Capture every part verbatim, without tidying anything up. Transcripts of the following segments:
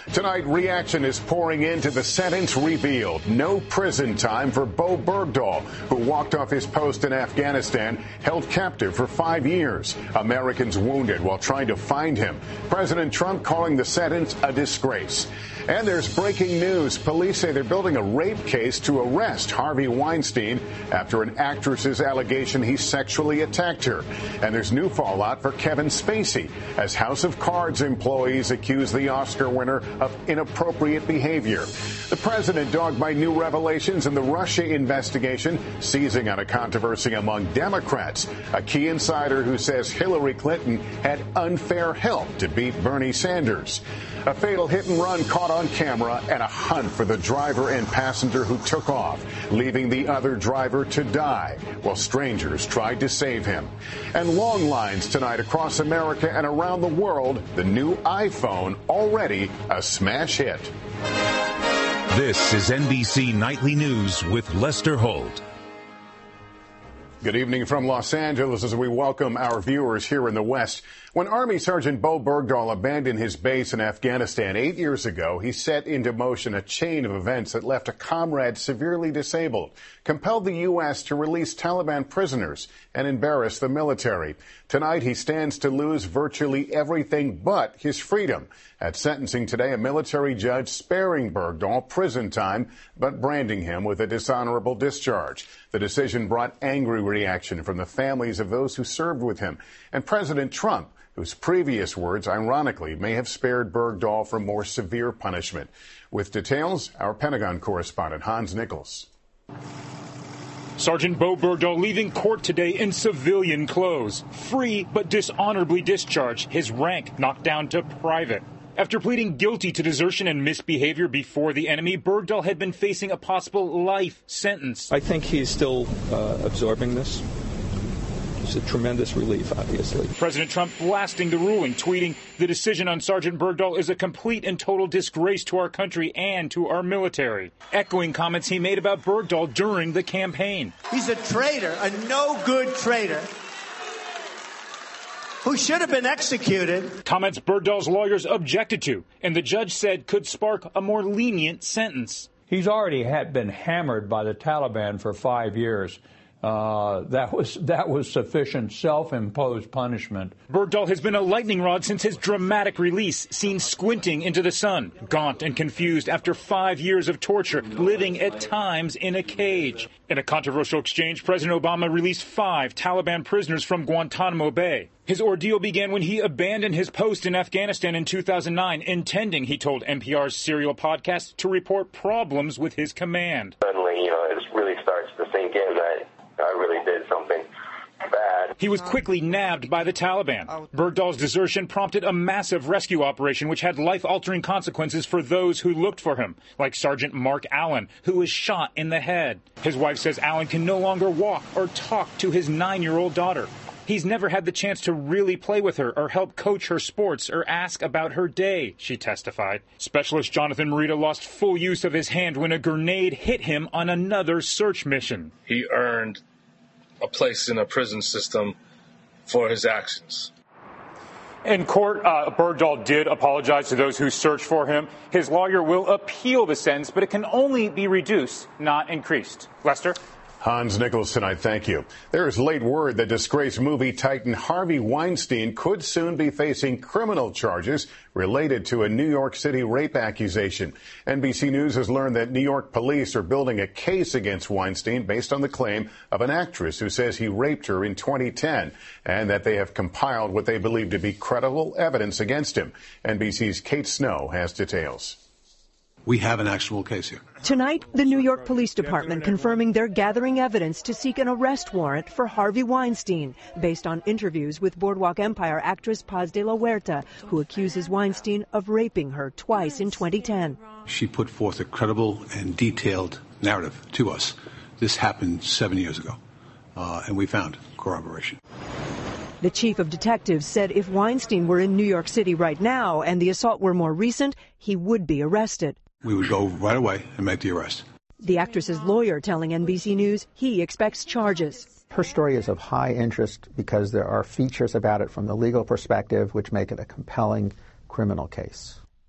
Tonight, reaction is pouring into the sentence revealed. No prison time for Bowe Bergdahl, who walked off his post in Afghanistan, held captive for five years. Americans wounded while trying to find him. President Trump calling the sentence a disgrace. And there's breaking news. Police say they're building a rape case to arrest Harvey Weinstein after an actress's allegation he sexually attacked her. And there's new fallout for Kevin Spacey as House of Cards employees accuse the Oscar winner of inappropriate behavior. The president dogged by new revelations in the Russia investigation, seizing on a controversy among Democrats. A key insider who says Hillary Clinton had unfair help to beat Bernie Sanders. A fatal hit and run caught on camera and a hunt for the driver and passenger who took off, leaving the other driver to die while strangers tried to save him. And long lines tonight across America and around the world. The new iPhone already a smash hit. This is N B C Nightly News with Lester Holt. Good evening from Los Angeles as we welcome our viewers here in the West. When Army Sergeant Bowe Bergdahl abandoned his base in Afghanistan eight years ago, he set into motion a chain of events that left a comrade severely disabled, compelled the U S to release Taliban prisoners, and embarrass the military. Tonight, he stands to lose virtually everything but his freedom. At sentencing today, a military judge sparing Bergdahl prison time, but branding him with a dishonorable discharge. The decision brought angry reaction from the families of those who served with him, and President Trump, whose previous words, ironically, may have spared Bergdahl from more severe punishment. With details, our Pentagon correspondent, Hans Nichols. Sergeant Bowe Bergdahl leaving court today in civilian clothes, free but dishonorably discharged, his rank knocked down to private. After pleading guilty to desertion and misbehavior before the enemy, Bergdahl had been facing a possible life sentence. I think he's still uh, absorbing this. It's a tremendous relief, obviously. President Trump blasting the ruling, tweeting, "The decision on Sergeant Bergdahl is a complete and total disgrace to our country and to our military," echoing comments he made about Bergdahl during the campaign. He's a traitor, a no-good traitor, who should have been executed. Comments Bergdahl's lawyers objected to, and the judge said could spark a more lenient sentence. He's already had been hammered by the Taliban for five years. Uh, that was that was sufficient self-imposed punishment. Bergdahl has been a lightning rod since his dramatic release, seen squinting into the sun, gaunt and confused after five years of torture, living at times in a cage. In a controversial exchange, President Obama released five Taliban prisoners from Guantanamo Bay. His ordeal began when he abandoned his post in Afghanistan in two thousand nine, intending, he told N P R's Serial podcast, to report problems with his command. Suddenly, you know, it really starts to sink in that I really did something bad. He was quickly nabbed by the Taliban. Bergdahl's desertion prompted a massive rescue operation which had life-altering consequences for those who looked for him, like Sergeant Mark Allen, who was shot in the head. His wife says Allen can no longer walk or talk to his nine-year-old daughter. He's never had the chance to really play with her or help coach her sports or ask about her day, she testified. Specialist Jonathan Morita lost full use of his hand when a grenade hit him on another search mission. He earned a place in a prison system for his actions. In court, uh, Bergdahl did apologize to those who searched for him. His lawyer will appeal the sentence, but it can only be reduced, not increased. Lester? Hans Nichols tonight, thank you. There is late word that disgraced movie titan Harvey Weinstein could soon be facing criminal charges related to a New York City rape accusation. N B C News has learned that New York police are building a case against Weinstein based on the claim of an actress who says he raped her in twenty ten, and that they have compiled what they believe to be credible evidence against him. N B C's Kate Snow has details. We have an actual case here. Tonight, the New York Police Department confirming they're gathering evidence to seek an arrest warrant for Harvey Weinstein, based on interviews with Boardwalk Empire actress Paz de la Huerta, who accuses Weinstein of raping her twice in twenty ten. She put forth a credible and detailed narrative to us. This happened seven years ago, uh, and we found corroboration. The chief of detectives said if Weinstein were in New York City right now and the assault were more recent, he would be arrested. We would go right away and make the arrest. The actress's lawyer telling N B C News he expects charges. Her story is of high interest because there are features about it from the legal perspective which make it a compelling criminal case.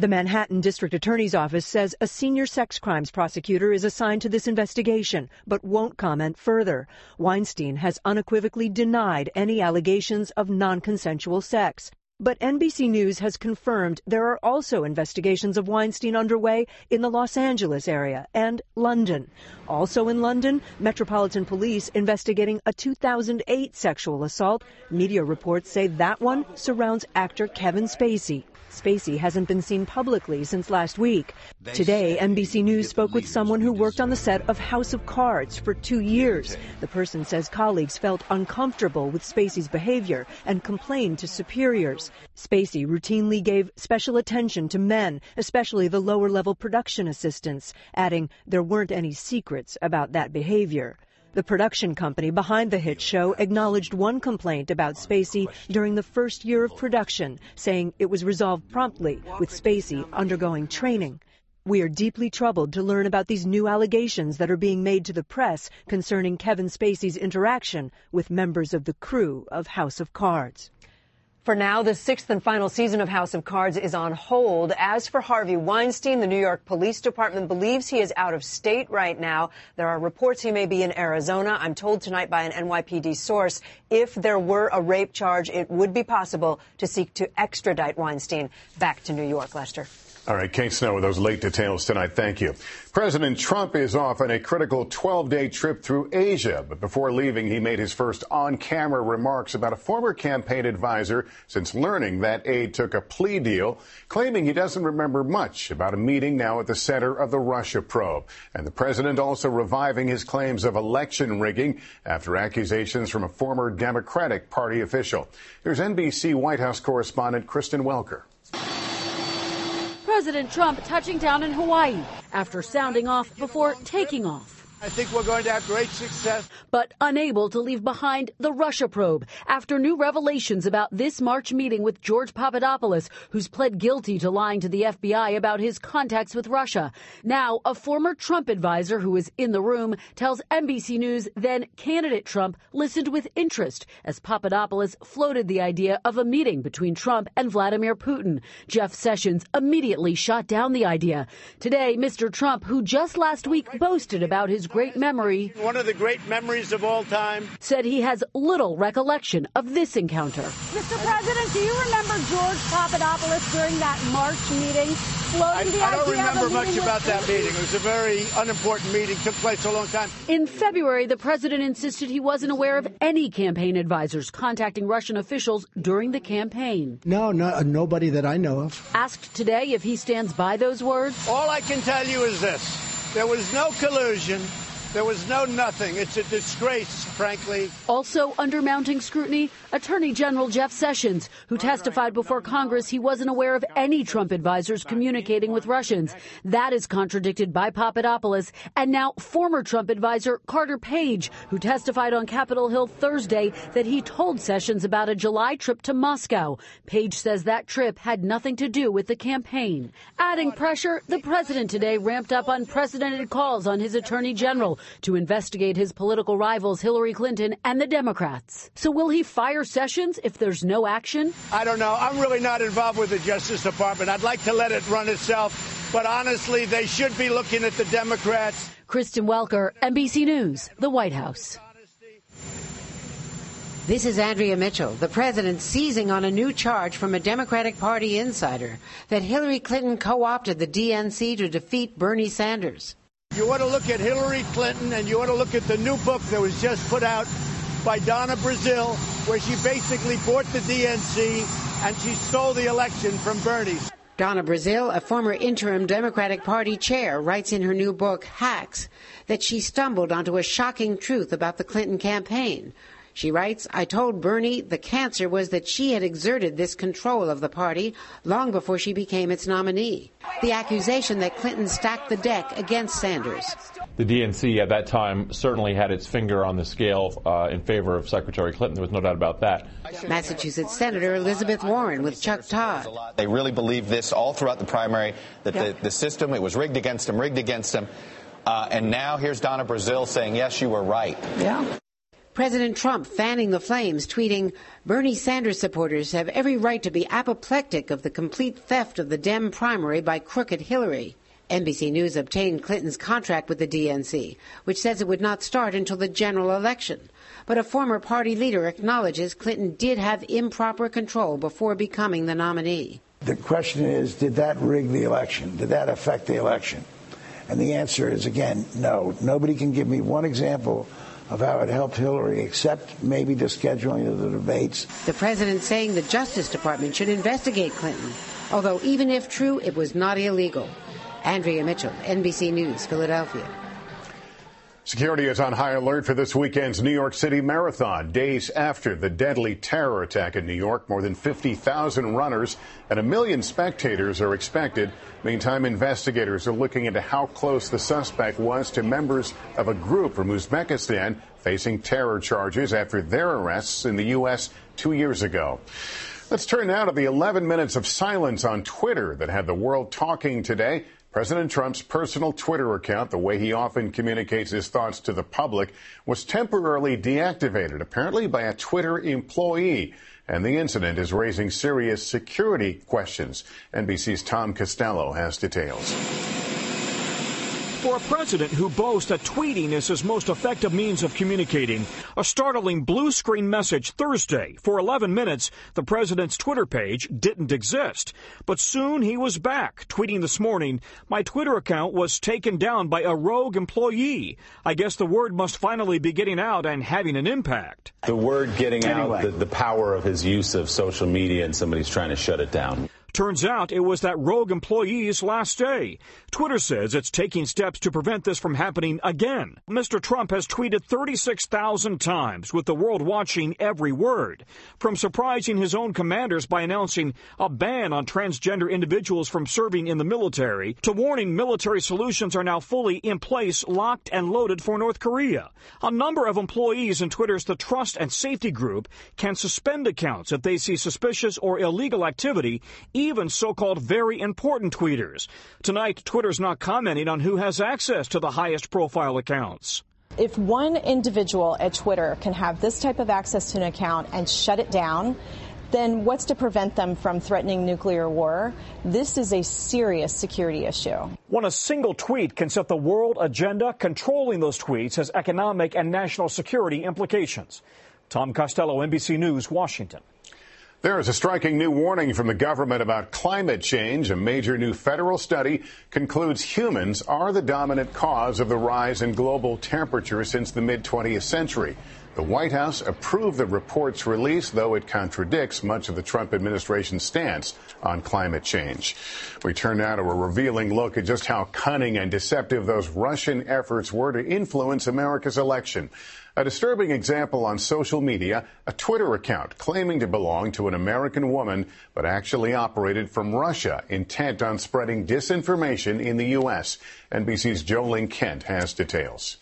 The Manhattan District Attorney's Office says a senior sex crimes prosecutor is assigned to this investigation, but won't comment further. Weinstein has unequivocally denied any allegations of non-consensual sex. But N B C News has confirmed there are also investigations of Weinstein underway in the Los Angeles area and London. Also in London, Metropolitan Police investigating a two thousand eight sexual assault. Media reports say that one surrounds actor Kevin Spacey. Spacey hasn't been seen publicly since last week. Today, N B C News spoke with someone who worked on the set of House of Cards for two years. The person says colleagues felt uncomfortable with Spacey's behavior and complained to superiors. Spacey routinely gave special attention to men, especially the lower-level production assistants, adding there weren't any secrets about that behavior. The production company behind the hit show acknowledged one complaint about Spacey during the first year of production, saying it was resolved promptly, with Spacey undergoing training. We are deeply troubled to learn about these new allegations that are being made to the press concerning Kevin Spacey's interaction with members of the crew of House of Cards. For now, the sixth and final season of House of Cards is on hold. As for Harvey Weinstein, the New York Police Department believes he is out of state right now. There are reports he may be in Arizona. I'm told tonight by an N Y P D source, if there were a rape charge, it would be possible to seek to extradite Weinstein back to New York. Lester. All right, Kate Snow with those late details tonight. Thank you. President Trump is off on a critical twelve-day trip through Asia. But before leaving, he made his first on-camera remarks about a former campaign advisor since learning that aide took a plea deal, claiming he doesn't remember much about a meeting now at the center of the Russia probe. And the president also reviving his claims of election rigging after accusations from a former Democratic Party official. Here's N B C White House correspondent Kristen Welker. President Trump touching down in Hawaii after sounding off before taking off. I think we're going to have great success. But unable to leave behind the Russia probe after new revelations about this March meeting with George Papadopoulos, who's pled guilty to lying to the F B I about his contacts with Russia. Now, a former Trump advisor who is in the room tells N B C News then candidate Trump listened with interest as Papadopoulos floated the idea of a meeting between Trump and Vladimir Putin. Jeff Sessions immediately shot down the idea. Today, Mister Trump, who just last week boasted about his great memory, one of the great memories of all time, said he has little recollection of this encounter. Mister President, do you remember George Papadopoulos during that March meeting floating the idea of a meeting? I don't remember much about that meeting. It was a very unimportant meeting, took place a long time. In February, the president insisted he wasn't aware of any campaign advisors contacting Russian officials during the campaign. No, no, nobody that I know of. Asked today if he stands by those words. All I can tell you is this. There was no collusion. There was no nothing. It's a disgrace, frankly. Also under mounting scrutiny, Attorney General Jeff Sessions, who testified before Congress he wasn't aware of any Trump advisors communicating with Russians. That is contradicted by Papadopoulos. And now former Trump advisor Carter Page, who testified on Capitol Hill Thursday that he told Sessions about a July trip to Moscow. Page says that trip had nothing to do with the campaign. Adding pressure, the president today ramped up unprecedented calls on his attorney general to investigate his political rivals Hillary Clinton and the Democrats. So will he fire Sessions if there's no action? I don't know. I'm really not involved with the Justice Department. I'd like to let it run itself. But honestly, they should be looking at the Democrats. Kristen Welker, N B C News, the White House. This is Andrea Mitchell. The president seizing on a new charge from a Democratic Party insider that Hillary Clinton co-opted the D N C to defeat Bernie Sanders. You ought to look at Hillary Clinton, and you ought to look at the new book that was just put out by Donna Brazile, where she basically bought the D N C and she stole the election from Bernie. Donna Brazile, a former interim Democratic Party chair, writes in her new book, Hacks, that she stumbled onto a shocking truth about the Clinton campaign. She writes, I told Bernie the cancer was that she had exerted this control of the party long before she became its nominee. The accusation that Clinton stacked the deck against Sanders. The D N C at that time certainly had its finger on the scale uh, in favor of Secretary Clinton. There was no doubt about that. Massachusetts Senator Elizabeth Warren with Chuck Todd. They really believed this all throughout the primary, that yeah. the, the system, it was rigged against them, rigged against them. Uh, and now here's Donna Brazile saying, yes, you were right. Yeah. President Trump fanning the flames, tweeting, Bernie Sanders supporters have every right to be apoplectic of the complete theft of the Dem primary by crooked Hillary. N B C News obtained Clinton's contract with the D N C, which says it would not start until the general election. But a former party leader acknowledges Clinton did have improper control before becoming the nominee. The question is, did that rig the election? Did that affect the election? And the answer is, again, no. Nobody can give me one example of how it helped Hillary, except maybe the scheduling of the debates. The president saying the Justice Department should investigate Clinton, although even if true, it was not illegal. Andrea Mitchell, N B C News, Philadelphia. Security is on high alert for this weekend's New York City Marathon. Days after the deadly terror attack in New York, more than fifty thousand runners and a million spectators are expected. Meantime, investigators are looking into how close the suspect was to members of a group from Uzbekistan facing terror charges after their arrests in the U S two years ago. Let's turn now to the eleven minutes of silence on Twitter that had the world talking today. President Trump's personal Twitter account, the way he often communicates his thoughts to the public, was temporarily deactivated, apparently by a Twitter employee. And the incident is raising serious security questions. N B C's Tom Costello has details. For a president who boasts that tweeting is his most effective means of communicating, a startling blue screen message Thursday. For eleven minutes, the president's Twitter page didn't exist. But soon he was back, tweeting this morning, my Twitter account was taken down by a rogue employee. I guess the word must finally be getting out and having an impact. The word getting Anyway. out, the, the power of his use of social media, and somebody's trying to shut it down. Turns out it was that rogue employee's last day. Twitter says it's taking steps to prevent this from happening again. Mister Trump has tweeted thirty-six thousand times, with the world watching every word. From surprising his own commanders by announcing a ban on transgender individuals from serving in the military, to warning military solutions are now fully in place, locked and loaded for North Korea. A number of employees in Twitter's The Trust and Safety Group can suspend accounts if they see suspicious or illegal activity, even so-called very important tweeters. Tonight, Twitter's not commenting on who has access to the highest profile accounts. If one individual at Twitter can have this type of access to an account and shut it down, then what's to prevent them from threatening nuclear war? This is a serious security issue. When a single tweet can set the world agenda, controlling those tweets has economic and national security implications. Tom Costello, N B C News, Washington. There is a striking new warning from the government about climate change. A major new federal study concludes humans are the dominant cause of the rise in global temperature since the mid twentieth century. The White House approved the report's release, though it contradicts much of the Trump administration's stance on climate change. We turn now to a revealing look at just how cunning and deceptive those Russian efforts were to influence America's election. A disturbing example on social media, a Twitter account claiming to belong to an American woman, but actually operated from Russia, intent on spreading disinformation in the U S. N B C's Jolene Kent has details.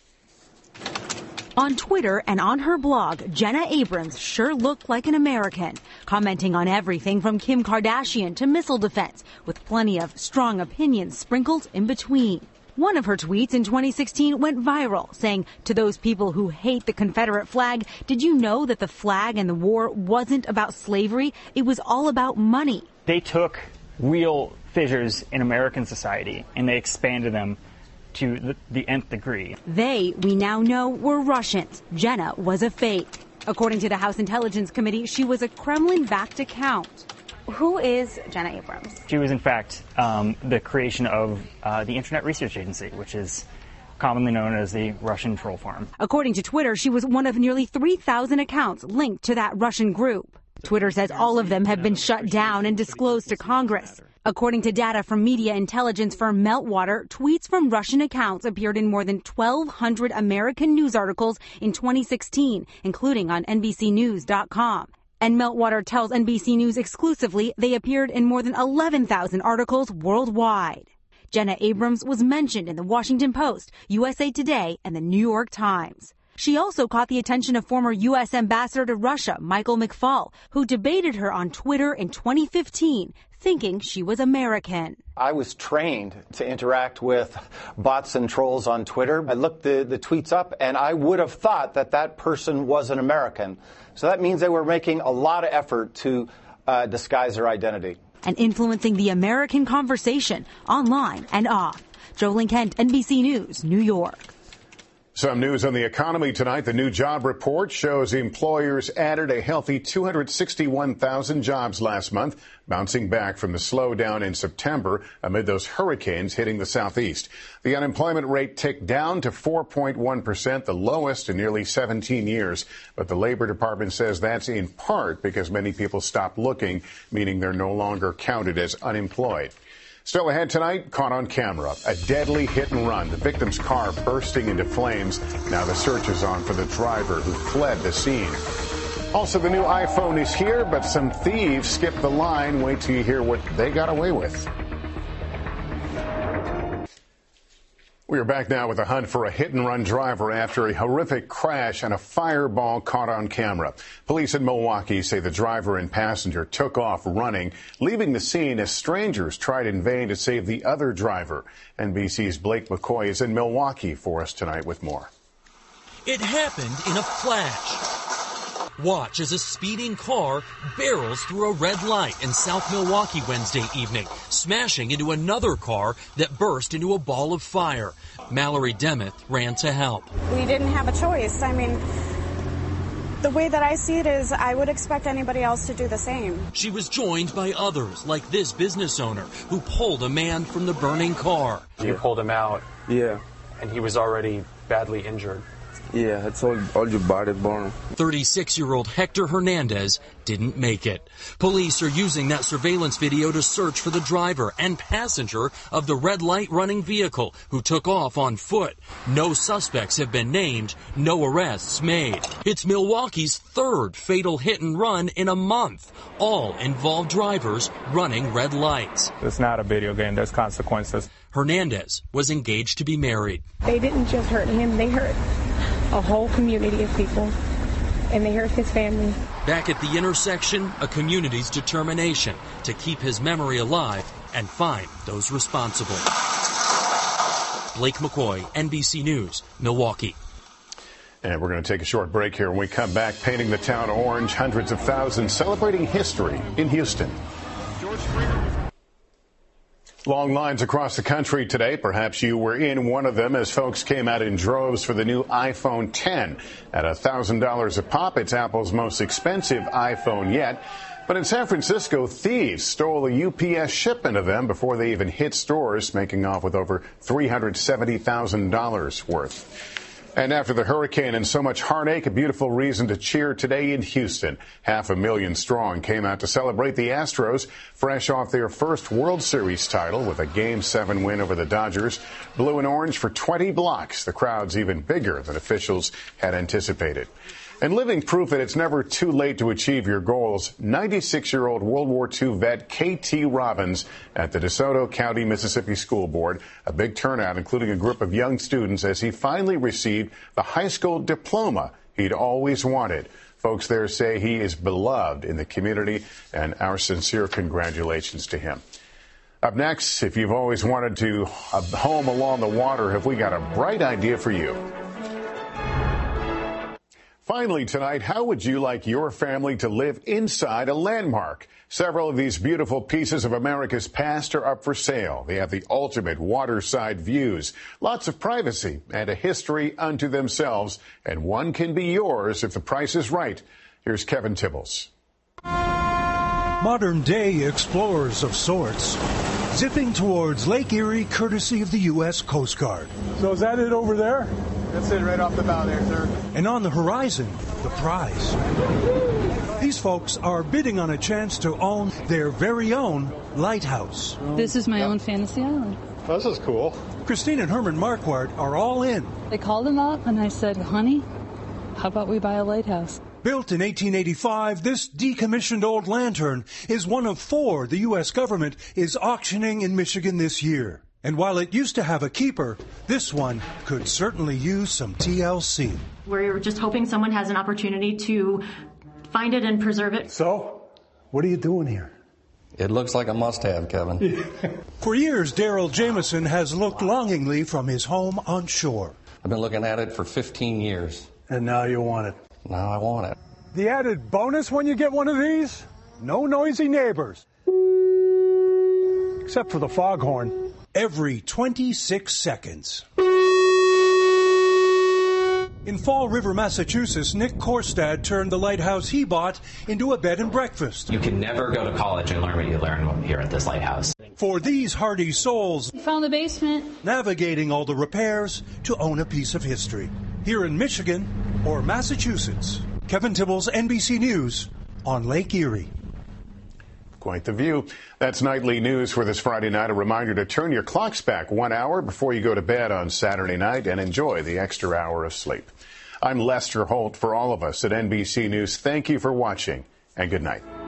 On Twitter and on her blog, Jenna Abrams sure looked like an American, commenting on everything from Kim Kardashian to missile defense, with plenty of strong opinions sprinkled in between. One of her tweets in twenty sixteen went viral, saying, to those people who hate the Confederate flag, did you know that the flag and the war wasn't about slavery? It was all about money. They took real fissures in American society and they expanded them to the, the nth degree. They, we now know, were Russians. Jenna was a fake. According to the House Intelligence Committee, she was a Kremlin-backed account. Who is Jenna Abrams? She was, in fact, um, the creation of uh, the Internet Research Agency, which is commonly known as the Russian troll farm. According to Twitter, she was one of nearly three thousand accounts linked to that Russian group. Twitter says all of them have been shut down and disclosed to Congress. According to data from media intelligence firm Meltwater, tweets from Russian accounts appeared in more than twelve hundred American news articles in twenty sixteen, including on N B C News dot com. And Meltwater tells N B C News exclusively they appeared in more than eleven thousand articles worldwide. Jenna Abrams was mentioned in the Washington Post, U S A Today, and the New York Times. She also caught the attention of former U S Ambassador to Russia, Michael McFaul, who debated her on Twitter in twenty fifteen, thinking she was American. I was trained to interact with bots and trolls on Twitter. I looked the, the tweets up, and I would have thought that that person was an American. So that means they were making a lot of effort to uh, disguise their identity. And influencing the American conversation online and off. Jolene Kent, N B C News, New York. Some news on the economy tonight. The new job report shows employers added a healthy two hundred sixty-one thousand jobs last month, bouncing back from the slowdown in September amid those hurricanes hitting the southeast. The unemployment rate ticked down to four point one percent, the lowest in nearly seventeen years. But the Labor Department says that's in part because many people stopped looking, meaning they're no longer counted as unemployed. Still ahead tonight, caught on camera, a deadly hit and run. The victim's car bursting into flames. Now the search is on for the driver who fled the scene. Also, the new iPhone is here, but some thieves skipped the line. Wait till you hear what they got away with. We are back now with a hunt for a hit-and-run driver after a horrific crash and a fireball caught on camera. Police in Milwaukee say the driver and passenger took off running, leaving the scene as strangers tried in vain to save the other driver. N B C's Blake McCoy is in Milwaukee for us tonight with more. It happened in a flash. Watch as a speeding car barrels through a red light in South Milwaukee Wednesday evening, smashing into another car that burst into a ball of fire. Mallory Demeth ran to help. We didn't have a choice. I mean, the way that I see it is I would expect anybody else to do the same. She was joined by others, like this business owner who pulled a man from the burning car. You pulled him out. Yeah. And he was already badly injured. Yeah, it's all, all your body burn. thirty-six-year-old Hector Hernandez didn't make it. Police are using that surveillance video to search for the driver and passenger of the red light running vehicle who took off on foot. No suspects have been named, no arrests made. It's Milwaukee's third fatal hit and run in a month. All involve drivers running red lights. It's not a video game, there's consequences. Hernandez was engaged to be married. They didn't just hurt him, they hurt a whole community of people, and they hurt his family. Back at the intersection, a community's determination to keep his memory alive and find those responsible. Blake McCoy, N B C News, Milwaukee. And we're going to take a short break here. When we come back, painting the town orange, hundreds of thousands celebrating history in Houston. George Springer. Long lines across the country today. Perhaps you were in one of them as folks came out in droves for the new iPhone ten. At one thousand dollars a pop, it's Apple's most expensive iPhone yet. But in San Francisco, thieves stole a U P S shipment of them before they even hit stores, making off with over three hundred seventy thousand dollars worth. And after the hurricane and so much heartache, a beautiful reason to cheer today in Houston. Half a million strong came out to celebrate the Astros, fresh off their first World Series title with a Game seven win over the Dodgers. Blue and orange for twenty blocks. The crowd's even bigger than officials had anticipated. And living proof that it's never too late to achieve your goals, ninety-six-year-old World War Two vet K T Robbins at the DeSoto County, Mississippi School Board. A big turnout, including a group of young students, as he finally received the high school diploma he'd always wanted. Folks there say he is beloved in the community, and our sincere congratulations to him. Up next, if you've always wanted to a home along the water, have we got a bright idea for you? Finally tonight, how would you like your family to live inside a landmark? Several of these beautiful pieces of America's past are up for sale. They have the ultimate waterside views, lots of privacy, and a history unto themselves. And one can be yours if the price is right. Here's Kevin Tibbles. Modern-day explorers of sorts, zipping towards Lake Erie courtesy of the U S Coast Guard. So is that it over there? That's it right off the bow there, sir. And on the horizon, the prize. These folks are bidding on a chance to own their very own lighthouse. This is my own fantasy island. This is cool. Christine and Herman Marquardt are all in. They called him up and I said, honey, how about we buy a lighthouse? Built in eighteen eighty-five, this decommissioned old lantern is one of four the U S government is auctioning in Michigan this year. And while it used to have a keeper, this one could certainly use some T L C. We're just hoping someone has an opportunity to find it and preserve it. So, what are you doing here? It looks like a must-have, Kevin. For years, Daryl Jameson has looked longingly from his home on shore. I've been looking at it for fifteen years. And now you want it. Now I want it. The added bonus when you get one of these? No noisy neighbors. Except for the foghorn. Every twenty-six seconds. In Fall River, Massachusetts, Nick Korstad turned the lighthouse he bought into a bed and breakfast. You can never go to college and learn what you learn here at this lighthouse. For these hardy souls, We found the basement. navigating all the repairs to own a piece of history. Here in Michigan or Massachusetts, Kevin Tibbles, N B C News on Lake Erie. Quite the view. That's nightly news for this Friday night. A reminder to turn your clocks back one hour before you go to bed on Saturday night and enjoy the extra hour of sleep. I'm Lester Holt. For all of us at N B C News, thank you for watching and good night.